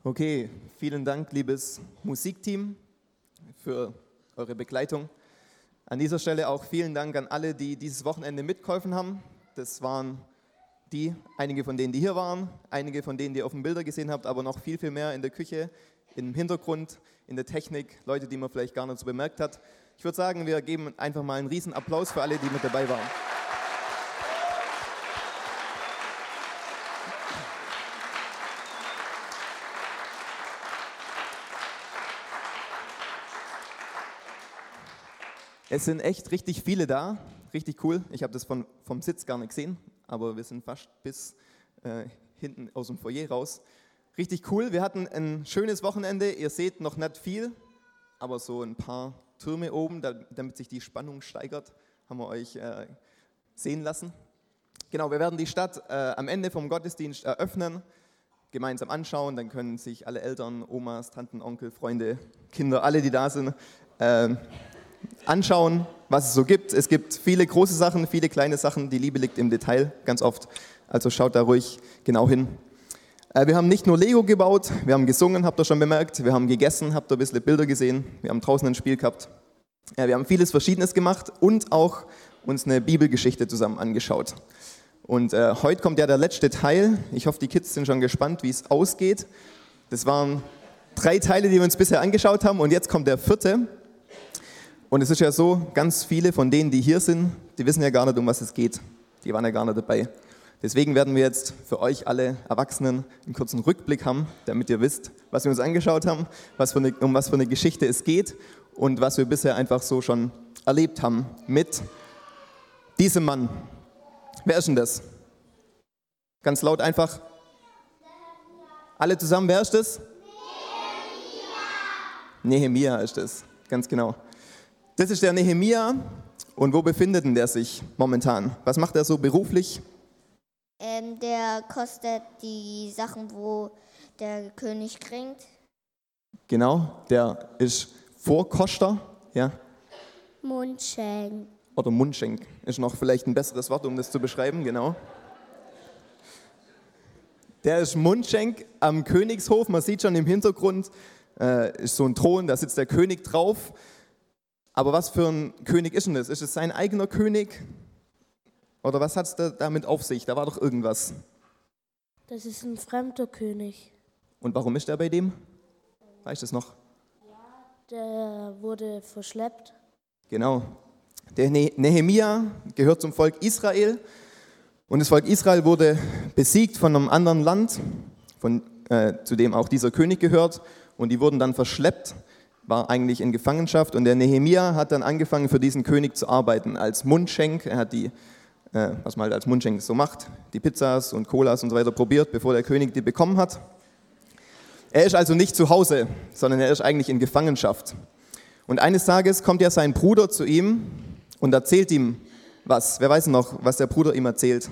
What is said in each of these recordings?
Okay, vielen Dank, liebes Musikteam, für eure Begleitung. An dieser Stelle auch vielen Dank an alle, die dieses Wochenende mitgeholfen haben. Das waren einige von denen, die hier waren, einige von denen, die ihr auf den Bildern gesehen habt, aber noch viel, viel mehr in der Küche, im Hintergrund, in der Technik, Leute, die man vielleicht gar nicht so bemerkt hat. Ich würde sagen, wir geben einfach mal einen riesen Applaus für alle, die mit dabei waren. Es sind echt richtig viele da, richtig cool. Ich habe das vom Sitz gar nicht gesehen, aber wir sind fast bis hinten aus dem Foyer raus. Richtig cool, wir hatten ein schönes Wochenende. Ihr seht noch nicht viel, aber so ein paar Türme oben, damit sich die Spannung steigert, haben wir euch sehen lassen. Genau, wir werden die Stadt am Ende vom Gottesdienst eröffnen, gemeinsam anschauen. Dann können sich alle Eltern, Omas, Tanten, Onkel, Freunde, Kinder, alle, die da sind, anschauen, was es so gibt. Es gibt viele große Sachen, viele kleine Sachen. Die Liebe liegt im Detail, ganz oft. Also schaut da ruhig genau hin. Wir haben nicht nur Lego gebaut, wir haben gesungen, habt ihr schon bemerkt. Wir haben gegessen, habt ihr ein bisschen Bilder gesehen. Wir haben draußen ein Spiel gehabt. Wir haben vieles Verschiedenes gemacht und auch uns eine Bibelgeschichte zusammen angeschaut. Und heute kommt ja der letzte Teil. Ich hoffe, die Kids sind schon gespannt, wie es ausgeht. Das waren 3 Teile, die wir uns bisher angeschaut haben. Und jetzt kommt der 4. Und es ist ja so, ganz viele von denen, die hier sind, die wissen ja gar nicht, um was es geht. Die waren ja gar nicht dabei. Deswegen werden wir jetzt für euch alle Erwachsenen einen kurzen Rückblick haben, damit ihr wisst, was wir uns angeschaut haben, um was für eine Geschichte es geht und was wir bisher einfach so schon erlebt haben mit diesem Mann. Wer ist denn das? Ganz laut einfach. Alle zusammen, wer ist das? Nehemia ist das, ganz genau. Das ist der Nehemia. Und wo befindet denn der sich momentan? Was macht er so beruflich? Der kostet die Sachen, wo der König kriegt. Genau, der ist Vorkoster, ja. Mundschenk. Oder Mundschenk ist noch vielleicht ein besseres Wort, um das zu beschreiben, genau. Der ist Mundschenk am Königshof. Man sieht schon im Hintergrund, ist so ein Thron, da sitzt der König drauf. Aber was für ein König ist denn das? Ist es sein eigener König? Oder was hat es damit auf sich? Da war doch irgendwas. Das ist ein fremder König. Und warum ist er bei dem? Weißt du es noch? Der wurde verschleppt. Genau. Der Nehemia gehört zum Volk Israel. Und das Volk Israel wurde besiegt von einem anderen Land, zu dem auch dieser König gehört. Und die wurden dann verschleppt, war eigentlich in Gefangenschaft. Und der Nehemia hat dann angefangen, für diesen König zu arbeiten als Mundschenk. Er hat was man halt als Mundschenk so macht, die Pizzas und Colas und so weiter probiert, bevor der König die bekommen hat. Er ist also nicht zu Hause, sondern er ist eigentlich in Gefangenschaft. Und eines Tages kommt ja sein Bruder zu ihm und erzählt ihm was. Wer weiß noch, was der Bruder ihm erzählt?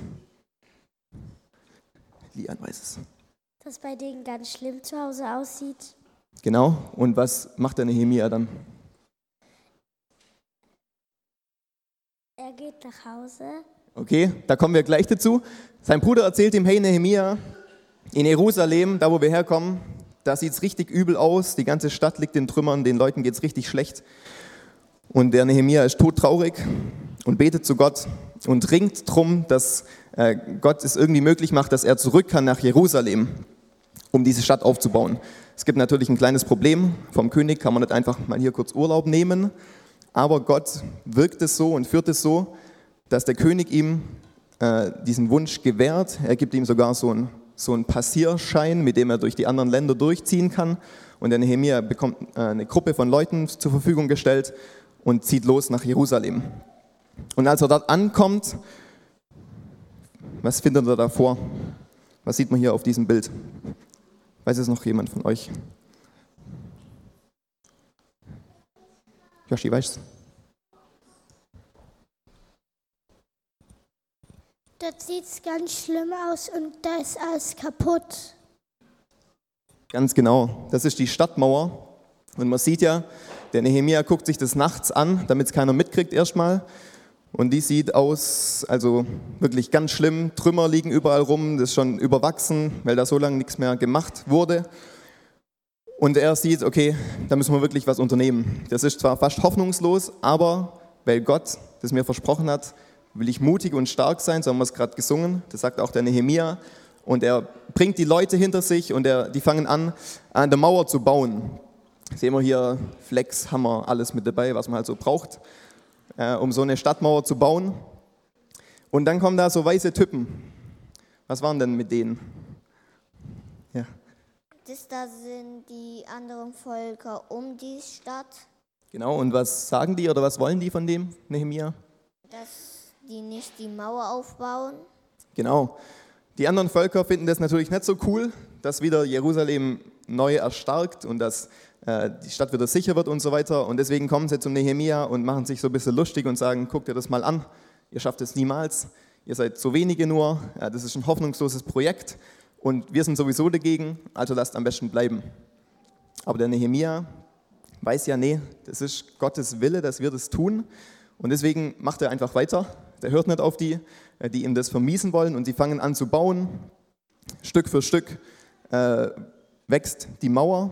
Lian weiß es. Dass bei denen ganz schlimm zu Hause aussieht. Genau. Und was macht der Nehemia dann? Er geht nach Hause. Okay, da kommen wir gleich dazu. Sein Bruder erzählt ihm, hey Nehemia, in Jerusalem, da wo wir herkommen, da sieht es richtig übel aus, die ganze Stadt liegt in Trümmern, den Leuten geht es richtig schlecht. Und der Nehemia ist todtraurig und betet zu Gott und ringt darum, dass Gott es irgendwie möglich macht, dass er zurück kann nach Jerusalem, um diese Stadt aufzubauen. Es gibt natürlich ein kleines Problem, vom König kann man nicht einfach mal hier kurz Urlaub nehmen, aber Gott wirkt es so und führt es so, dass der König ihm diesen Wunsch gewährt. Er gibt ihm sogar so einen Passierschein, mit dem er durch die anderen Länder durchziehen kann. Und der Nehemia bekommt eine Gruppe von Leuten zur Verfügung gestellt und zieht los nach Jerusalem. Und als er dort ankommt, was findet er da vor? Was sieht man hier auf diesem Bild? Weiß es noch jemand von euch? Joshi, weißt du? Dort sieht es ganz schlimm aus und da ist alles kaputt. Ganz genau, das ist die Stadtmauer. Und man sieht ja, der Nehemia guckt sich das nachts an, damit es keiner mitkriegt erstmal. Und die sieht aus, also wirklich ganz schlimm. Trümmer liegen überall rum, das ist schon überwachsen, weil da so lange nichts mehr gemacht wurde. Und er sieht, okay, da müssen wir wirklich was unternehmen. Das ist zwar fast hoffnungslos, aber weil Gott das mir versprochen hat, will ich mutig und stark sein, so haben wir es gerade gesungen, das sagt auch der Nehemia. Und er bringt die Leute hinter sich und die fangen an der Mauer zu bauen. Sehen wir hier Flex, Hammer, alles mit dabei, was man halt so braucht, um so eine Stadtmauer zu bauen. Und dann kommen da so weiße Typen. Was waren denn mit denen? Ja. Das da sind die anderen Völker um die Stadt, Genau, und was sagen die oder was wollen die von dem, Nehemia? dass die nicht die Mauer aufbauen. Genau. Die anderen Völker finden das natürlich nicht so cool, dass wieder Jerusalem neu erstarkt und dass die Stadt wieder sicher wird und so weiter. Und deswegen kommen sie zum Nehemia und machen sich so ein bisschen lustig und sagen, guckt ihr das mal an, ihr schafft es niemals, ihr seid so wenige nur, das ist ein hoffnungsloses Projekt und wir sind sowieso dagegen, also lasst am besten bleiben. Aber der Nehemia weiß ja, nee, das ist Gottes Wille, dass wir das tun und deswegen macht er einfach weiter. Der hört nicht auf die ihm das vermiesen wollen und sie fangen an zu bauen. Stück für Stück wächst die Mauer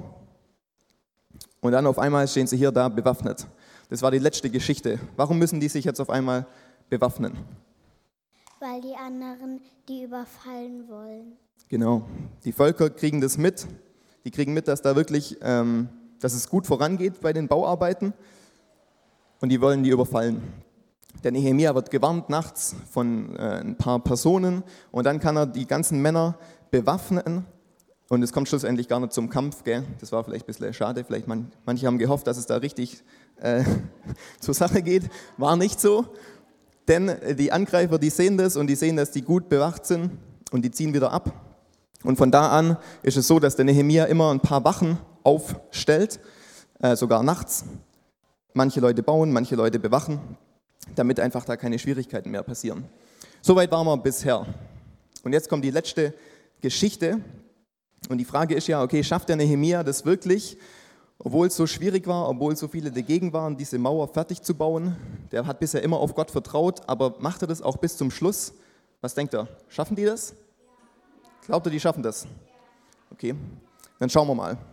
und dann auf einmal stehen sie hier da bewaffnet. Das war die letzte Geschichte. Warum müssen die sich jetzt auf einmal bewaffnen? Weil die anderen die überfallen wollen. Genau. Die Völker kriegen das mit. Die kriegen mit, dass da wirklich, dass es gut vorangeht bei den Bauarbeiten und die wollen die überfallen. Der Nehemia wird gewarnt nachts von ein paar Personen und dann kann er die ganzen Männer bewaffnen und es kommt schlussendlich gar nicht zum Kampf. Gell? Das war vielleicht ein bisschen schade, vielleicht manche haben gehofft, dass es da richtig zur Sache geht. War nicht so, denn die Angreifer, die sehen das und die sehen, dass die gut bewacht sind und die ziehen wieder ab. Und von da an ist es so, dass der Nehemia immer ein paar Wachen aufstellt, sogar nachts. Manche Leute bauen, manche Leute bewachen, damit einfach da keine Schwierigkeiten mehr passieren. Soweit waren wir bisher. Und jetzt kommt die letzte Geschichte. Und die Frage ist ja, okay, schafft der Nehemia das wirklich, obwohl es so schwierig war, obwohl so viele dagegen waren, diese Mauer fertig zu bauen? Der hat bisher immer auf Gott vertraut, aber macht er das auch bis zum Schluss? Was denkt er? Schaffen die das? Glaubt ihr, die schaffen das? Okay, dann schauen wir mal.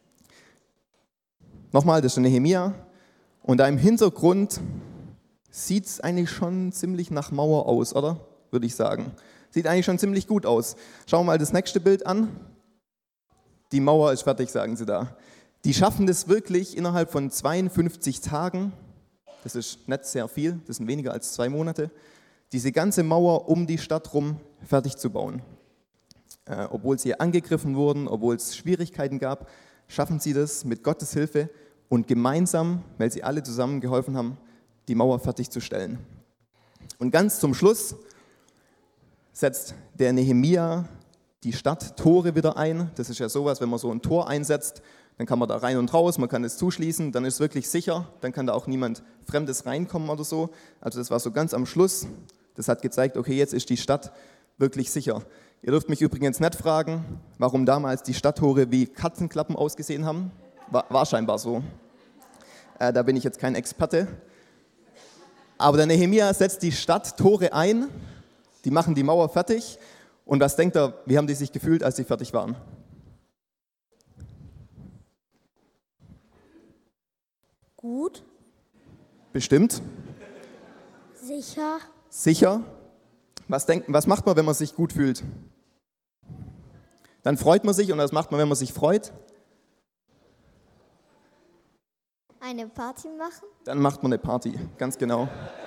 Nochmal, das ist der Nehemia. Und da im Hintergrund sieht es eigentlich schon ziemlich nach Mauer aus, oder? Würde ich sagen. Sieht eigentlich schon ziemlich gut aus. Schauen wir mal das nächste Bild an. Die Mauer ist fertig, sagen sie da. Die schaffen das wirklich innerhalb von 52 Tagen. Das ist nicht sehr viel, das sind weniger als 2 Monate. Diese ganze Mauer um die Stadt rum fertig zu bauen. Obwohl sie angegriffen wurden, obwohl es Schwierigkeiten gab, schaffen sie das mit Gottes Hilfe und gemeinsam, weil sie alle zusammen geholfen haben, die Mauer fertigzustellen. Und ganz zum Schluss setzt der Nehemia die Stadttore wieder ein. Das ist ja sowas, wenn man so ein Tor einsetzt, dann kann man da rein und raus, man kann es zuschließen, dann ist es wirklich sicher, dann kann da auch niemand Fremdes reinkommen oder so. Also das war so ganz am Schluss. Das hat gezeigt, okay, jetzt ist die Stadt wirklich sicher. Ihr dürft mich übrigens nicht fragen, warum damals die Stadttore wie Katzenklappen ausgesehen haben. War scheinbar so. Da bin ich jetzt kein Experte. Aber der Nehemia setzt die Stadttore ein, die machen die Mauer fertig. Und was denkt er, wie haben die sich gefühlt, als sie fertig waren? Gut. Bestimmt. Sicher. Sicher. Was macht man, wenn man sich gut fühlt? Dann freut man sich und was macht man, wenn man sich freut? Eine Party machen? Dann macht man eine Party, ganz genau.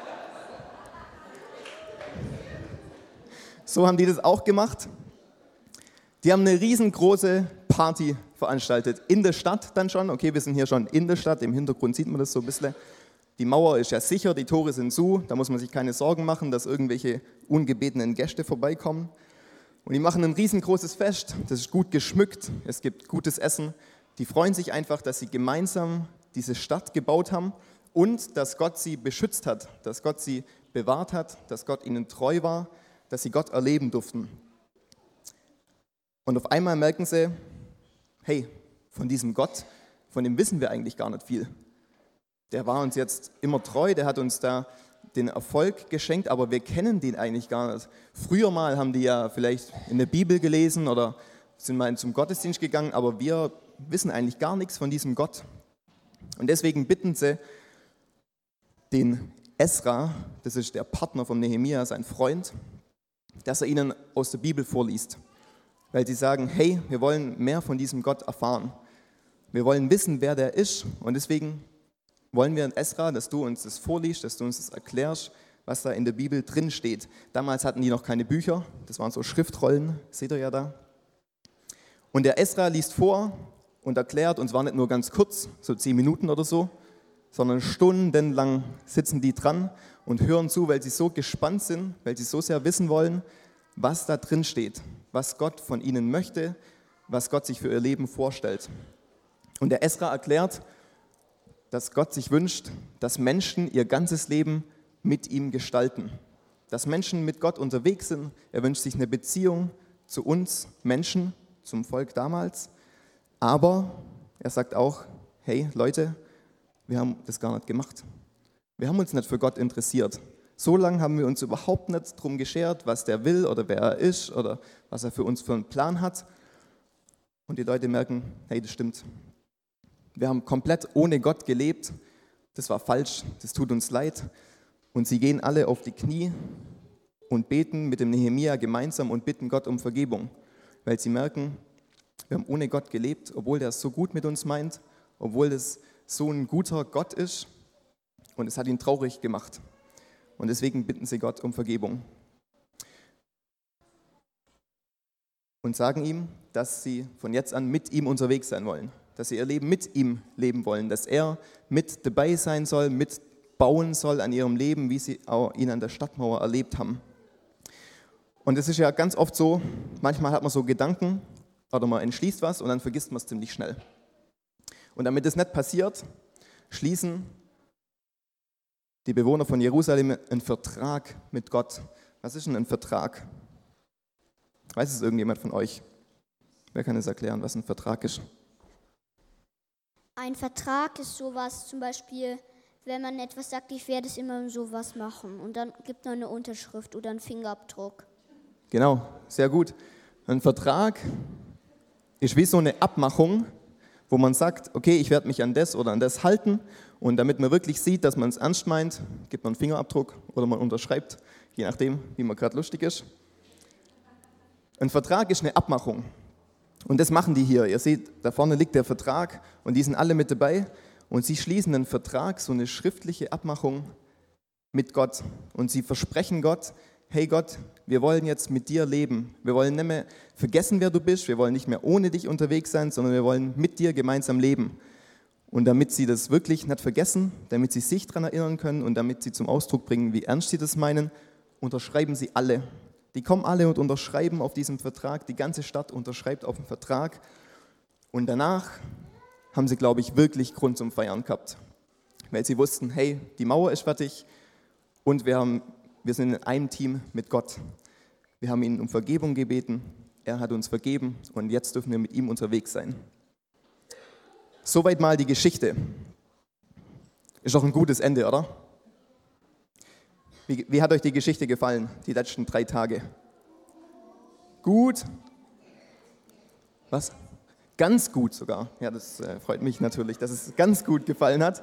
So haben die das auch gemacht. Die haben eine riesengroße Party veranstaltet. In der Stadt dann schon. Okay, wir sind hier schon in der Stadt. Im Hintergrund sieht man das so ein bisschen. Die Mauer ist ja sicher, die Tore sind zu. Da muss man sich keine Sorgen machen, dass irgendwelche ungebetenen Gäste vorbeikommen. Und die machen ein riesengroßes Fest. Das ist gut geschmückt. Es gibt gutes Essen. Die freuen sich einfach, dass sie gemeinsam diese Stadt gebaut haben und dass Gott sie beschützt hat, dass Gott sie bewahrt hat, dass Gott ihnen treu war, dass sie Gott erleben durften. Und auf einmal merken sie, hey, von diesem Gott, von dem wissen wir eigentlich gar nicht viel. Der war uns jetzt immer treu, der hat uns da den Erfolg geschenkt, aber wir kennen den eigentlich gar nicht. Früher mal haben die ja vielleicht in der Bibel gelesen oder sind mal zum Gottesdienst gegangen, aber wir wissen eigentlich gar nichts von diesem Gott. Und deswegen bitten sie den Esra, das ist der Partner von Nehemia, sein Freund, dass er ihnen aus der Bibel vorliest. Weil sie sagen, hey, wir wollen mehr von diesem Gott erfahren. Wir wollen wissen, wer der ist. Und deswegen wollen wir, Esra, dass du uns das vorliest, dass du uns das erklärst, was da in der Bibel drin steht. Damals hatten die noch keine Bücher, das waren so Schriftrollen, seht ihr ja da. Und der Esra liest vor und erklärt, und zwar nicht nur ganz kurz, so 10 Minuten oder so, sondern stundenlang sitzen die dran und hören zu, weil sie so gespannt sind, weil sie so sehr wissen wollen, was da drin steht, was Gott von ihnen möchte, was Gott sich für ihr Leben vorstellt. Und der Esra erklärt, dass Gott sich wünscht, dass Menschen ihr ganzes Leben mit ihm gestalten. Dass Menschen mit Gott unterwegs sind. Er wünscht sich eine Beziehung zu uns Menschen, zum Volk damals. Aber er sagt auch, hey Leute, wir haben das gar nicht gemacht. Wir haben uns nicht für Gott interessiert. So lange haben wir uns überhaupt nicht darum geschert, was der will oder wer er ist oder was er für uns für einen Plan hat. Und die Leute merken, hey, das stimmt. Wir haben komplett ohne Gott gelebt. Das war falsch, das tut uns leid. Und sie gehen alle auf die Knie und beten mit dem Nehemia gemeinsam und bitten Gott um Vergebung. Weil sie merken, wir haben ohne Gott gelebt, obwohl der es so gut mit uns meint, obwohl das so ein guter Gott ist. Und es hat ihn traurig gemacht. Und deswegen bitten sie Gott um Vergebung. Und sagen ihm, dass sie von jetzt an mit ihm unterwegs sein wollen. Dass sie ihr Leben mit ihm leben wollen. Dass er mit dabei sein soll, mitbauen soll an ihrem Leben, wie sie auch ihn an der Stadtmauer erlebt haben. Und es ist ja ganz oft so, manchmal hat man so Gedanken oder man entschließt was und dann vergisst man es ziemlich schnell. Und damit es nicht passiert, schließen die Bewohner von Jerusalem einen Vertrag mit Gott. Was ist denn ein Vertrag? Weiß es irgendjemand von euch? Wer kann es erklären, was ein Vertrag ist? Ein Vertrag ist sowas, zum Beispiel, wenn man etwas sagt, ich werde es immer sowas machen. Und dann gibt man eine Unterschrift oder einen Fingerabdruck. Genau, sehr gut. Ein Vertrag ist wie so eine Abmachung, wo man sagt, okay, ich werde mich an das oder an das halten. Und damit man wirklich sieht, dass man es ernst meint, gibt man einen Fingerabdruck oder man unterschreibt, je nachdem, wie man gerade lustig ist. Ein Vertrag ist eine Abmachung. Und das machen die hier. Ihr seht, da vorne liegt der Vertrag und die sind alle mit dabei. Und sie schließen einen Vertrag, so eine schriftliche Abmachung mit Gott. Und sie versprechen Gott, hey Gott, wir wollen jetzt mit dir leben. Wir wollen nicht mehr vergessen, wer du bist. Wir wollen nicht mehr ohne dich unterwegs sein, sondern wir wollen mit dir gemeinsam leben. Und damit sie das wirklich nicht vergessen, damit sie sich daran erinnern können und damit sie zum Ausdruck bringen, wie ernst sie das meinen, unterschreiben sie alle. Die kommen alle und unterschreiben auf diesem Vertrag. Die ganze Stadt unterschreibt auf dem Vertrag. Und danach haben sie, glaube ich, wirklich Grund zum Feiern gehabt. Weil sie wussten, hey, die Mauer ist fertig und wir sind in einem Team mit Gott. Wir haben ihn um Vergebung gebeten, er hat uns vergeben und jetzt dürfen wir mit ihm unterwegs sein. Soweit mal die Geschichte. Ist doch ein gutes Ende, oder? Wie hat euch die Geschichte gefallen, die letzten 3 Tage? Gut? Was? Ganz gut sogar. Ja, das freut mich natürlich, dass es ganz gut gefallen hat.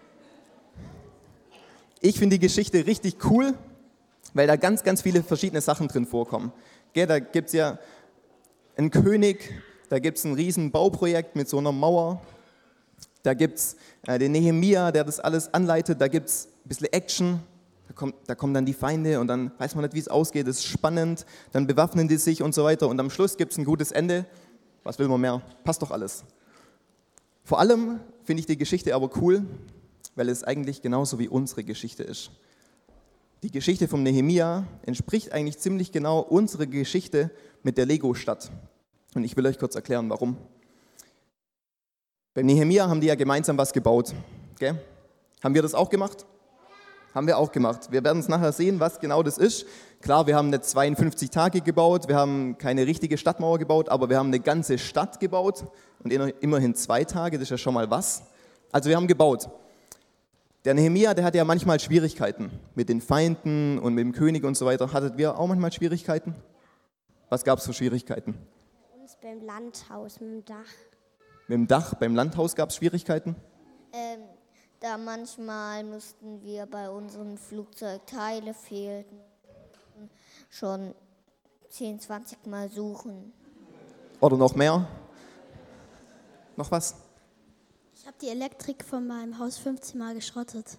Ich finde die Geschichte richtig cool, weil da ganz, ganz viele verschiedene Sachen drin vorkommen. Da gibt es ja einen König, da gibt es ein riesen Bauprojekt mit so einer Mauer, da gibt es den Nehemia, der das alles anleitet, da gibt es ein bisschen Action, da kommen dann die Feinde und dann weiß man nicht, wie es ausgeht, es ist spannend, dann bewaffnen die sich und so weiter und am Schluss gibt es ein gutes Ende. Was will man mehr? Passt doch alles. Vor allem finde ich die Geschichte aber cool, weil es eigentlich genauso wie unsere Geschichte ist. Die Geschichte vom Nehemia entspricht eigentlich ziemlich genau unserer Geschichte mit der Lego-Stadt. Und ich will euch kurz erklären, warum. Bei Nehemia haben die ja gemeinsam was gebaut. Gell? Haben wir das auch gemacht? Haben wir auch gemacht. Wir werden es nachher sehen, was genau das ist. Klar, wir haben nicht 52 Tage gebaut, wir haben keine richtige Stadtmauer gebaut, aber wir haben eine ganze Stadt gebaut und immerhin 2 Tage, das ist ja schon mal was. Also wir haben gebaut. Der Nehemia, der hatte ja manchmal Schwierigkeiten mit den Feinden und mit dem König und so weiter. Hattet wir auch manchmal Schwierigkeiten? Was gab es für Schwierigkeiten? Bei uns beim Landhaus mit dem Dach. Mit dem Dach beim Landhaus gab es Schwierigkeiten? Da manchmal mussten wir bei unseren Flugzeugteile fehlten, schon 10, 20 Mal suchen. Oder noch mehr? Noch was? Ich habe die Elektrik von meinem Haus 15 Mal geschrottet.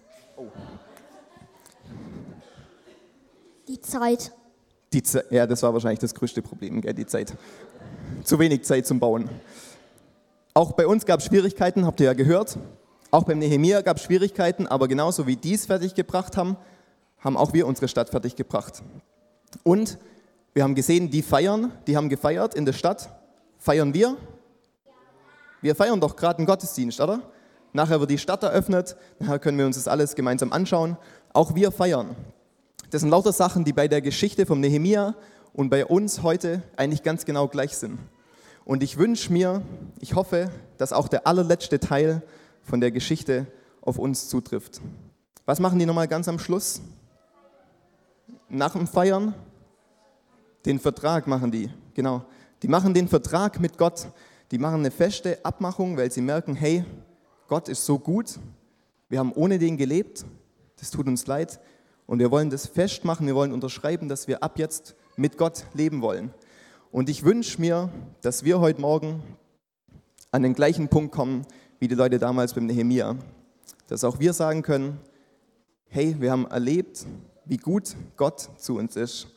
Die Zeit. Ja, das war wahrscheinlich das größte Problem, gell, die Zeit. Zu wenig Zeit zum Bauen. Auch bei uns gab es Schwierigkeiten, habt ihr ja gehört. Auch beim Nehemia gab es Schwierigkeiten, aber genauso wie die es fertiggebracht haben, haben auch wir unsere Stadt fertiggebracht. Und wir haben gesehen, die haben gefeiert in der Stadt. Feiern wir? Wir feiern doch gerade einen Gottesdienst, oder? Nachher wird die Stadt eröffnet, nachher können wir uns das alles gemeinsam anschauen. Auch wir feiern. Das sind lauter Sachen, die bei der Geschichte vom Nehemia und bei uns heute eigentlich ganz genau gleich sind. Und ich hoffe, dass auch der allerletzte Teil von der Geschichte auf uns zutrifft. Was machen die nochmal ganz am Schluss? Nach dem Feiern? Den Vertrag machen die, genau. Die machen den Vertrag mit Gott. Die machen eine feste Abmachung, weil sie merken, hey, Gott ist so gut, wir haben ohne den gelebt, das tut uns leid und wir wollen das festmachen, wir wollen unterschreiben, dass wir ab jetzt mit Gott leben wollen. Und ich wünsche mir, dass wir heute Morgen an den gleichen Punkt kommen, wie die Leute damals beim Nehemia. Dass auch wir sagen können, hey, wir haben erlebt, wie gut Gott zu uns ist.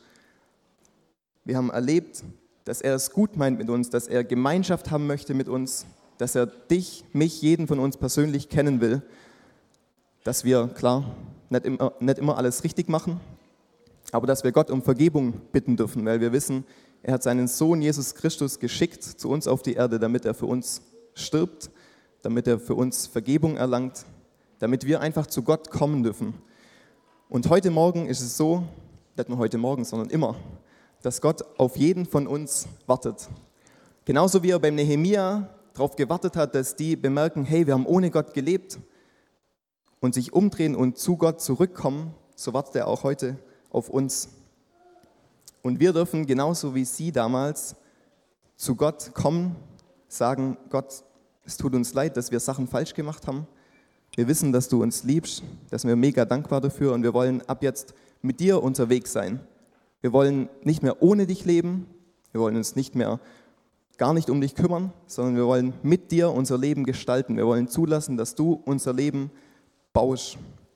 Wir haben erlebt, dass er es gut meint mit uns, dass er Gemeinschaft haben möchte mit uns, dass er dich, mich, jeden von uns persönlich kennen will, dass wir, klar, nicht immer alles richtig machen, aber dass wir Gott um Vergebung bitten dürfen, weil wir wissen, er hat seinen Sohn Jesus Christus geschickt zu uns auf die Erde, damit er für uns stirbt, damit er für uns Vergebung erlangt, damit wir einfach zu Gott kommen dürfen. Und heute Morgen ist es so, nicht nur heute Morgen, sondern immer, dass Gott auf jeden von uns wartet. Genauso wie er beim Nehemia darauf gewartet hat, dass die bemerken, hey, wir haben ohne Gott gelebt und sich umdrehen und zu Gott zurückkommen, so wartet er auch heute auf uns. Und wir dürfen genauso wie sie damals zu Gott kommen, sagen, Gott, es tut uns leid, dass wir Sachen falsch gemacht haben. Wir wissen, dass du uns liebst, dass wir mega dankbar dafür und wir wollen ab jetzt mit dir unterwegs sein. Wir wollen nicht mehr ohne dich leben, wir wollen uns gar nicht um dich kümmern, sondern wir wollen mit dir unser Leben gestalten. Wir wollen zulassen, dass du unser Leben baust.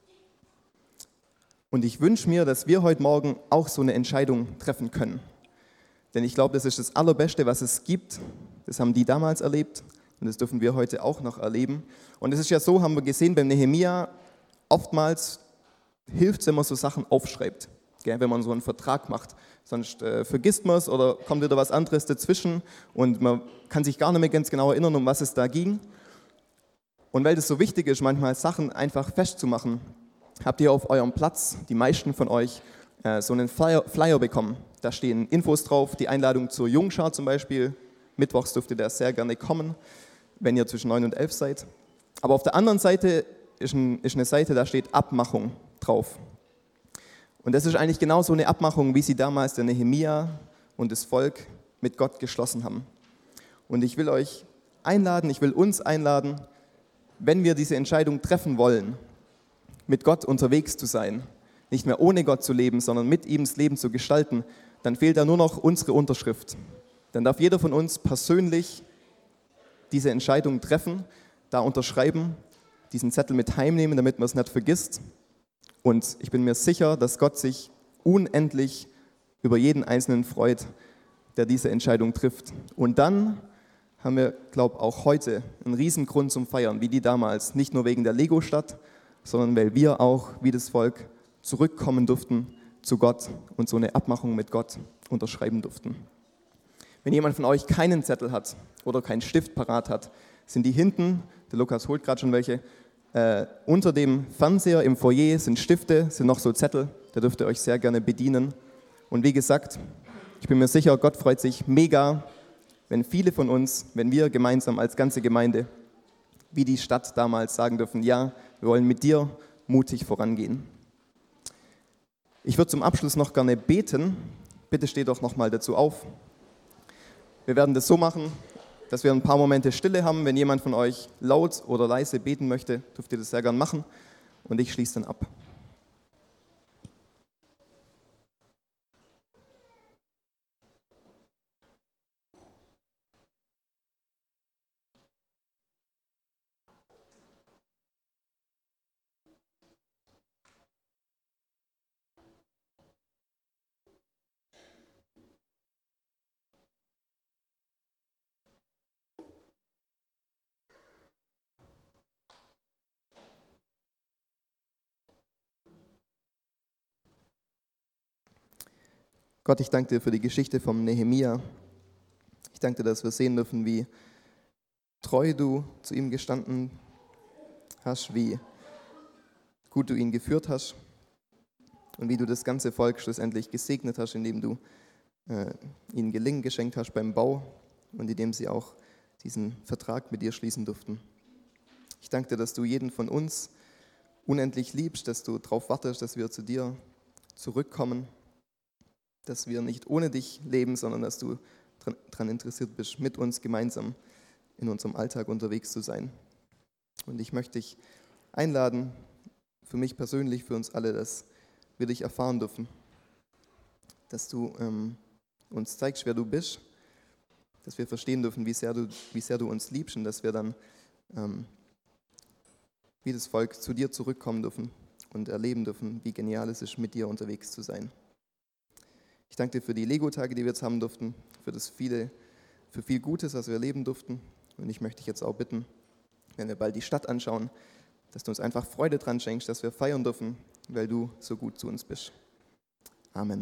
Und ich wünsche mir, dass wir heute Morgen auch so eine Entscheidung treffen können. Denn ich glaube, das ist das Allerbeste, was es gibt. Das haben die damals erlebt und das dürfen wir heute auch noch erleben. Und es ist ja so, haben wir gesehen beim Nehemia, oftmals hilft es, wenn man so Sachen aufschreibt, wenn man so einen Vertrag macht. Sonst vergisst man es oder kommt wieder was anderes dazwischen und man kann sich gar nicht mehr ganz genau erinnern, um was es da ging. Und weil das so wichtig ist, manchmal Sachen einfach festzumachen, habt ihr auf eurem Platz, die meisten von euch, so einen Flyer bekommen. Da stehen Infos drauf, die Einladung zur Jungschar zum Beispiel. Mittwochs dürft ihr da sehr gerne kommen, wenn ihr zwischen 9 und 11 seid. Aber auf der anderen Seite ist eine Seite, da steht Abmachung drauf. Und das ist eigentlich genau so eine Abmachung, wie sie damals der Nehemia und das Volk mit Gott geschlossen haben. Und ich will euch einladen, ich will uns einladen, wenn wir diese Entscheidung treffen wollen, mit Gott unterwegs zu sein, nicht mehr ohne Gott zu leben, sondern mit ihm das Leben zu gestalten, dann fehlt da nur noch unsere Unterschrift. Dann darf jeder von uns persönlich diese Entscheidung treffen, da unterschreiben, diesen Zettel mit heimnehmen, damit man es nicht vergisst. Und ich bin mir sicher, dass Gott sich unendlich über jeden Einzelnen freut, der diese Entscheidung trifft. Und dann haben wir, glaube ich, auch heute einen riesen Grund zum Feiern, wie die damals. Nicht nur wegen der Lego-Stadt, sondern weil wir auch, wie das Volk, zurückkommen durften zu Gott und so eine Abmachung mit Gott unterschreiben durften. Wenn jemand von euch keinen Zettel hat oder keinen Stift parat hat, sind die hinten, der Lukas holt gerade schon welche, unter dem Fernseher im Foyer sind Stifte, sind noch so Zettel, da dürft ihr euch sehr gerne bedienen. Und wie gesagt, ich bin mir sicher, Gott freut sich mega, wenn viele von uns, wenn wir gemeinsam als ganze Gemeinde, wie die Stadt damals sagen dürfen, ja, wir wollen mit dir mutig vorangehen. Ich würde zum Abschluss noch gerne beten. Bitte steht doch nochmal dazu auf. Wir werden das so machen, dass wir ein paar Momente Stille haben. Wenn jemand von euch laut oder leise beten möchte, dürft ihr das sehr gern machen. Und ich schließe dann ab. Gott, ich danke dir für die Geschichte vom Nehemia. Ich danke dir, dass wir sehen dürfen, wie treu du zu ihm gestanden hast, wie gut du ihn geführt hast und wie du das ganze Volk schlussendlich gesegnet hast, indem du ihnen Gelingen geschenkt hast beim Bau und indem sie auch diesen Vertrag mit dir schließen durften. Ich danke dir, dass du jeden von uns unendlich liebst, dass du darauf wartest, dass wir zu dir zurückkommen, dass wir nicht ohne dich leben, sondern dass du daran interessiert bist, mit uns gemeinsam in unserem Alltag unterwegs zu sein. Und ich möchte dich einladen, für mich persönlich, für uns alle, dass wir dich erfahren dürfen, dass du uns zeigst, wer du bist, dass wir verstehen dürfen, wie sehr du uns liebst und dass wir dann wie das Volk zu dir zurückkommen dürfen und erleben dürfen, wie genial es ist, mit dir unterwegs zu sein. Ich danke dir für die Lego-Tage, die wir jetzt haben durften, für viel Gutes, was wir erleben durften. Und ich möchte dich jetzt auch bitten, wenn wir bald die Stadt anschauen, dass du uns einfach Freude dran schenkst, dass wir feiern dürfen, weil du so gut zu uns bist. Amen.